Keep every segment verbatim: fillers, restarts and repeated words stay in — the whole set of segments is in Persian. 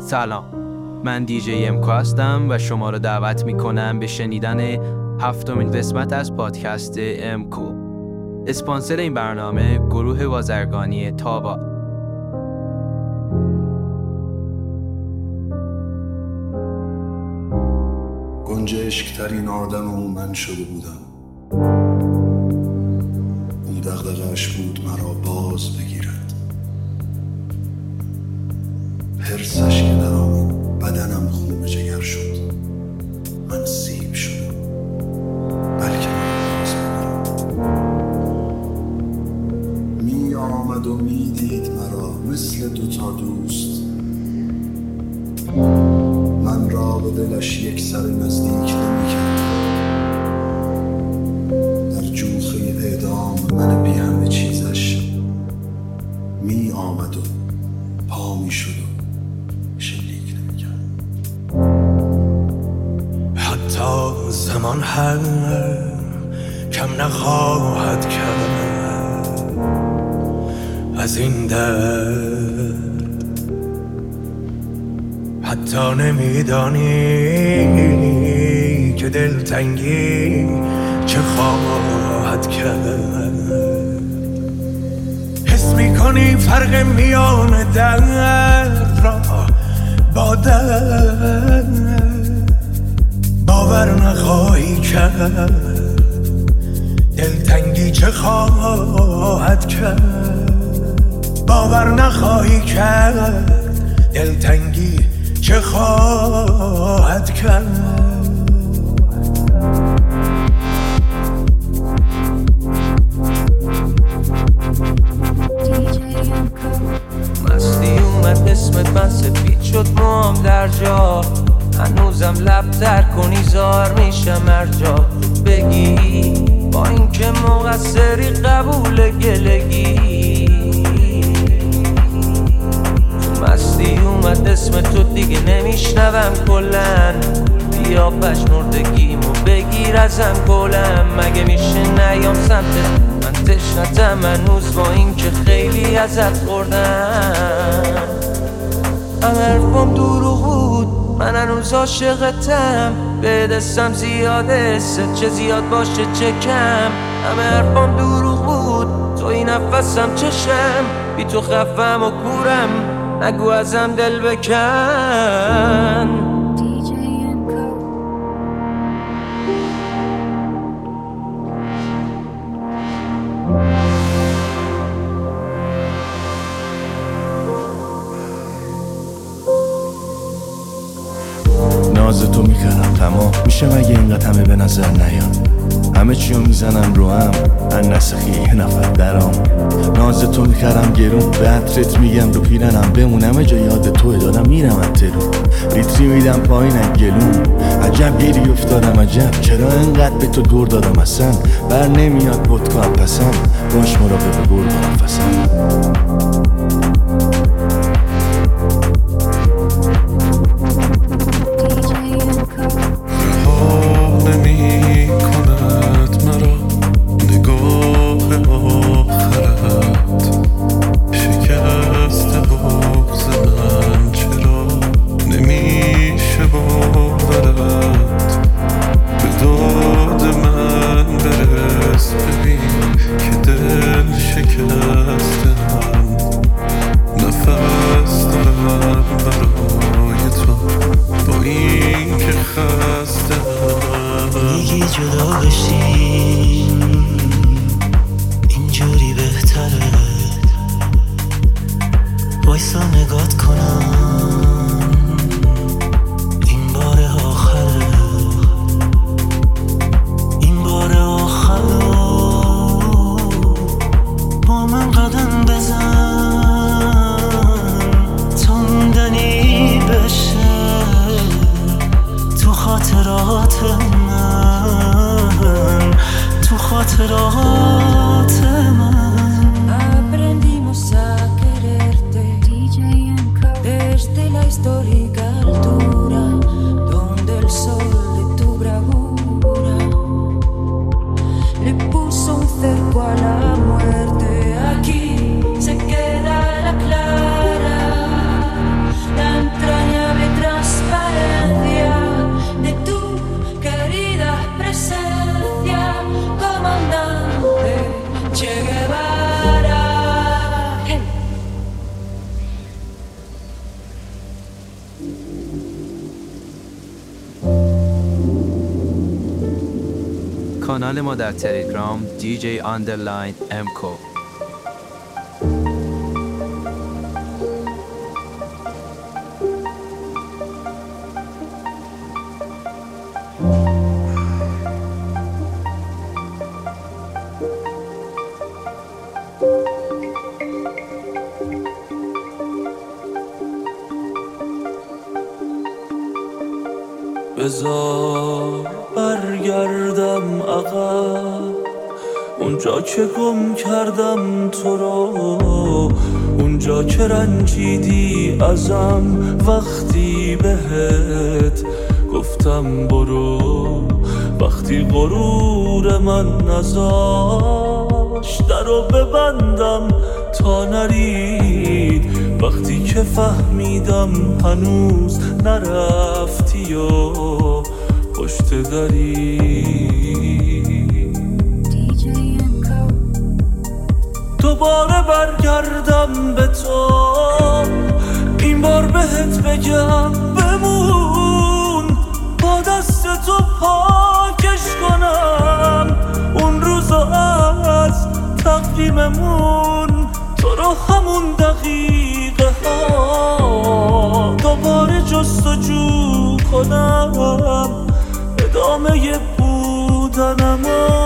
سلام، من دیجی امکو هستم و شما رو دعوت میکنم به شنیدن هفتمین قسمت از پادکست امکو. اسپانسر این برنامه گروه بازرگانی تابا. گنجشک‌ترین آدم من شده بودم. اون دغدغه‌اش بود مرا باز بگیرد. حرصش که در آمد بدنم خون به جگر شد. من سیب شدم، بلکه من باز بگیرم. می آمد و می دید مرا مثل دوتا دوست. من را به دلش یک سر نزدیک نمی کرد. در جوخه اعدام من بی همه چیزش می آمد و پا می شد و شلیک نمی کرد. حتی زمان هم کم نخواهد کرد از این درد. حتی نمیدانی که دلتنگی چه خواهد کرد. حس میکنی فرق میان درد را با درد باور نخواهی کرد. دلتنگی چه خواهد کرد باور نخواهی کرد. دلتنگی چه خواهد کرد. مستی اومد اسمت من سفید شد موام در جا. هنوزم لب در کنی زار میشم هر جا بگی با این که مقصری قبول گلگی. مستی اومد اسم تو دیگه نمیشنوم کلن. بیا پشمردگیمو بگیر ازم گلم. مگه میشه نیام سمتت من تشنتم هنوز با این که خیلی ازت خوردم. همه حرفام دروغ بود من هنوز عاشقتم. به دستم زیاده ست چه زیاد باشه چه کم. همه حرفام دروغ بود توی نفسم چشم. بی تو خفم و کورم نگو ازم دل بکن. ناز تو میکردم تمام میشه مگه اینقدر همه به نظر نیاد. همه چیو میزنم رو هم ان نسخی یه نفر درام. ناز تو میکردم گرون به عطرت میگم رو پیرنم بمونم جا یاد توی دادم میرم اترون. ریتری میدم پایینم گلون. عجب گیری افتادم عجب چرا انقدر به تو دور دادم اصلا. بر نمیاد ودکا پسم باش مراقب گور دارم فسم. Aquí se queda la clara, la entraña کانال ما در تلگرام دی جی آندرلاین امکو. بذار برگردم عقب، اونجا که گم کردم تو رو، اونجا که رنجیدی ازم وقتی بهت گفتم برو، وقتی غرور من نذاشت درو ببندم تا نرید، وقتی که فهمیدم هنوز نرفتی و پشت دری. دوباره برگردم به تو، این بار بهت بگم بمون، با دست تو پاکش کنم اون روزو از تقویممون، تو رو همون دقیقه ها دوباره جستجو کنم، ادامه بودنم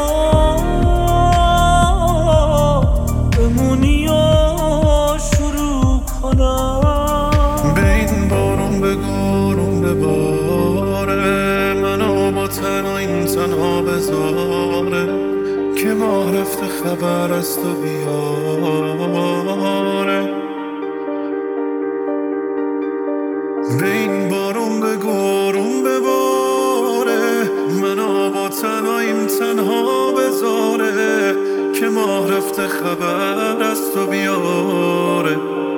بمونی و شروع کنم. به این بارون بگارون بباره، منو با تنها این تنها بذاره، که ماه رفته خبر از تو بیاره. به این بارون بگارون بباره، منو با تنها این تنها بذاره، که ماه رفته خبر از تو بیاره.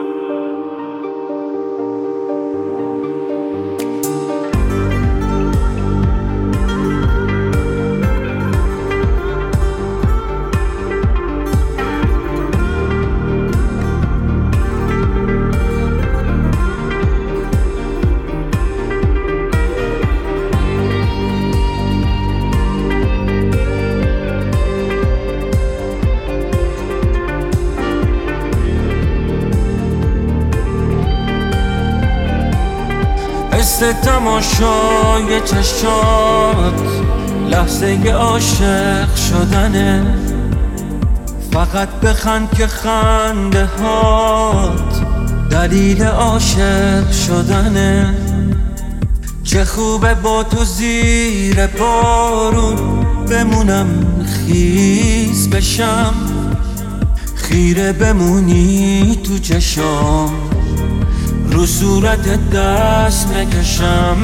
مثل تماشای چشات لحظه عاشق شدنه، فقط بخند که خنده هات دلیل عاشق شدنه. چه خوبه با تو زیر بارون بمونم خیس بشم، خیره بمونی تو چشام رو صورت دست نکشم،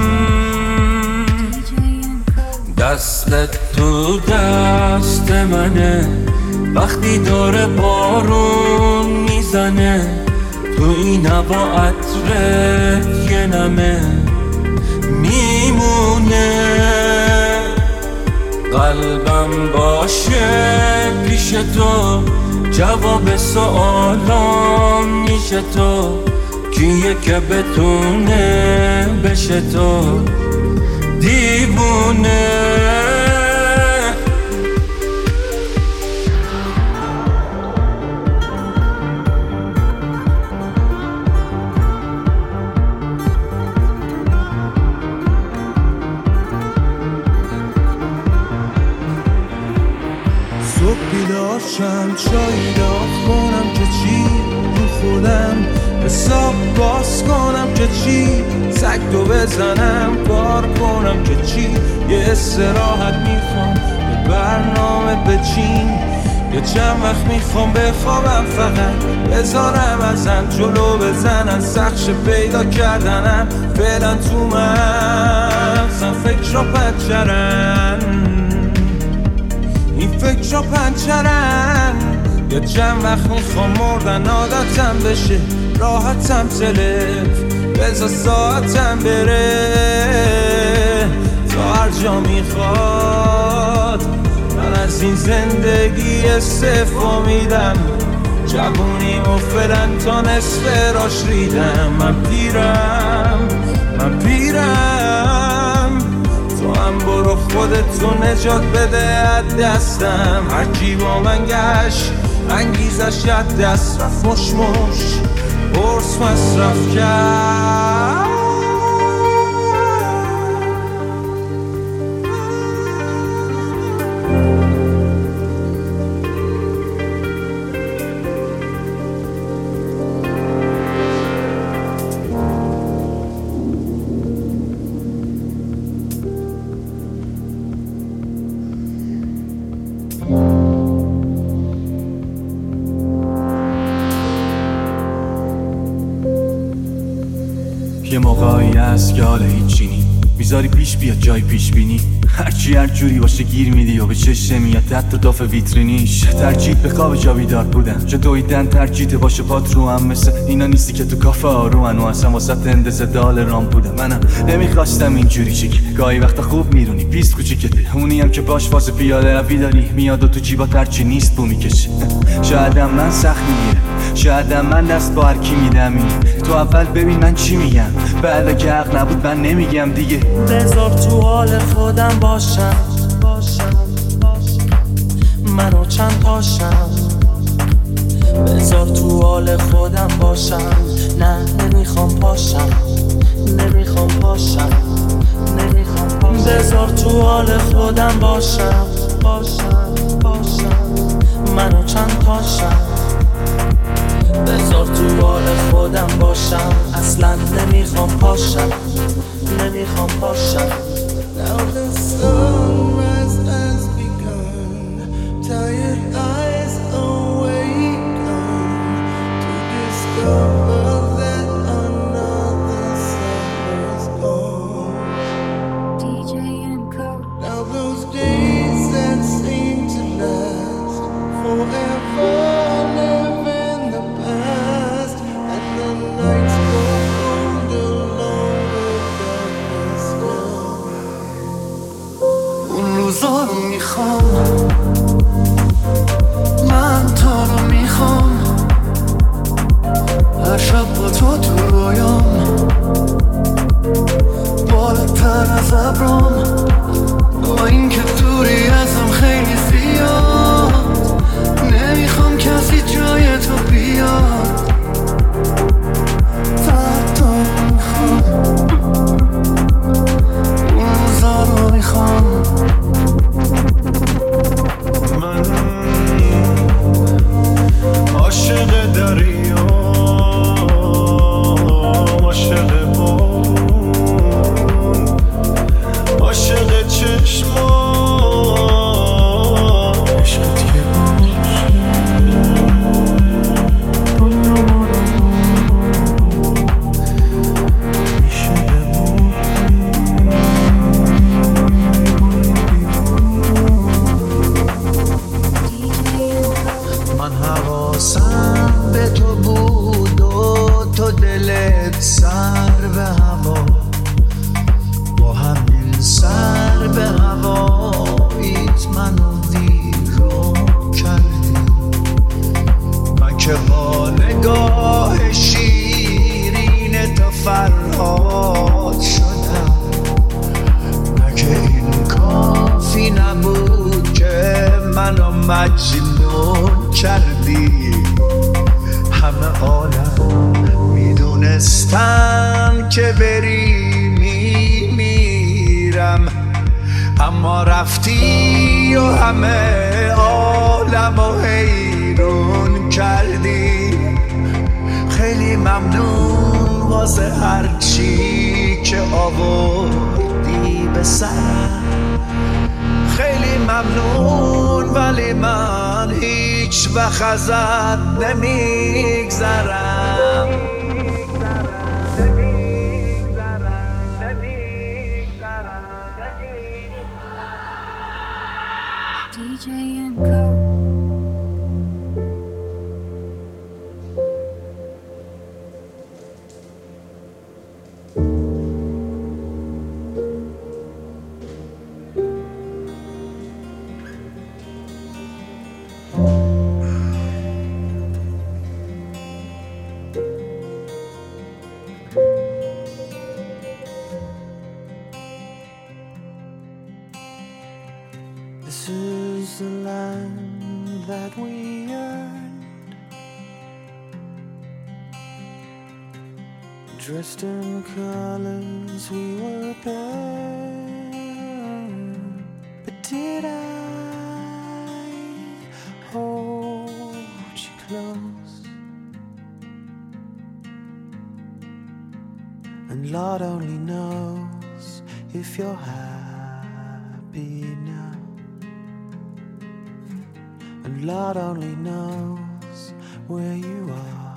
دستت تو دست منه وقتی داره بارون میزنه، تو این هوا عطرت یه نمه میمونه، قلبم باشه پیش تو، جواب سوالام میشه تو، کیه که بتونه بشه تو دیوونه. صبح بیدار شم چایی داغ کنم که چی رو خودم حساب باز کنم که چی، سگ تو بزنم کار کنم که چی، یه استراحت میخوام یه برنامه بچین، یه چند وقت میخوام بخوابم فقط بذارم ازم جلو بزنن سخش پیدا کردنم، فعلا تو مغزم فکر را پنچرن، این فکر را پنچرن، یه چند وقت میخوام مردن عادتم بشه راحتم تلف بذار ساعتم بره، تا هر جا میخواد من از این زندگی استعفا میدم، جوونیمو فعلا تا نصف راش ریدم، من پیرم من پیرم تو من برو خودتو نجات بده از دستم. هرکی با من گشت انگیزش ید دست رفت، مش مش برس مصرف کرد. یه موقعی هست که حالا هیچی نی میذاری پیش بیاد جای پیش بینی، هرچی هر جوری باشه گیر میدی و به چشم میاد حتی داف ویترینیش. ترجیح به خواب جا بیدار بودن، جا دویدن ترجیح باشه پات رو هم، مثل اینا نیستی که تو کافه آرومن و اصلا واسه اندازه دال رام بودم. منم نمیخواستم اینجوری چیک، گاهی وقتا خوب میرونی پیست کوچیکته، اونی هم که باش فاز پیاده روی داری میاد و تو جیبا ترچی نیست بو میکشه. شایدم من سخت میگیرم، شایدم من دست با هرکی میدم، تو اول ببین من چی میگم، بعد که حق نبود من نمیگم دیگه. بذار تو حال خودم باشم، منو چند پاشم. بذار تو حال خودم باشم، نه نمیخوام پاشم، نمیخوام پاشم، نمیخوام پاشم. بذار تو حال خودم باشم، باشم، باشم، منو چند پاشم. بذار تو حال خودم باشم، اصلا نمیخوام پاشم، نمیخوام پاشم. Now the sunrise has begun, tired eyes awaken to discover that another summer's gone. D J Emco. Now those days that seem to last forever live in the past, and the nights grow cold alone with darkness now. اون روزا رو میخوام، من تو رو میخوام، هر شب با تو تو رویام، بالاتر از ابرام، با این که دوری ازم خیلی زیاد، نمیخوام کسی جای تو بیاد. فقط تو میخوام، اون روزا رو میخوام. من عاشق دریا، عاشق بارون، عاشق چشما، عشقت که من حواسم به تو بود و تو دلت سر به هوا، با همین سر به هواییت منو ویران کردی. من که با نگاه شیرین تو فرهاد شدم، مگه این کافی نبود که منو مجنون کردی. همه عالم میدونستم که بری میمیرم، اما رفتی و همه عالمو حیرون کردی. خیلی ممنون واسه هرچی که آوردی به سرم، خیلی ممنون، ولی من هیچ وقت ازت نمیگذرم. D J Emco. the land that we earned, dressed in colors we were burned. But did I hold you close? And Lord only knows if you're happy now. And Lord only knows where you are.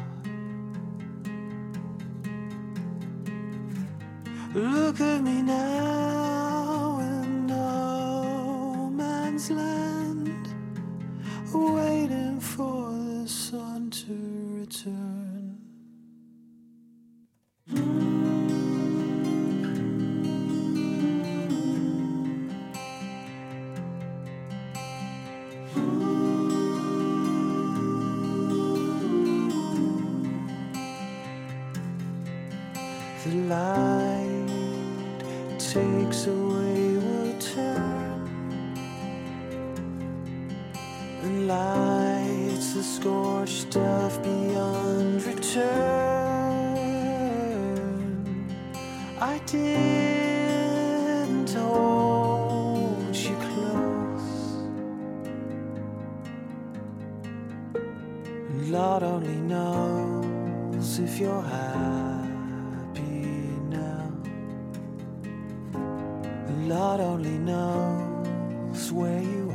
Look at me now in no man's land, waiting for the sun to return. The light takes a wayward turn and lights the scorched earth beyond return. I didn't hold you close, and Lord only knows if you're happy now. Lord only knows where you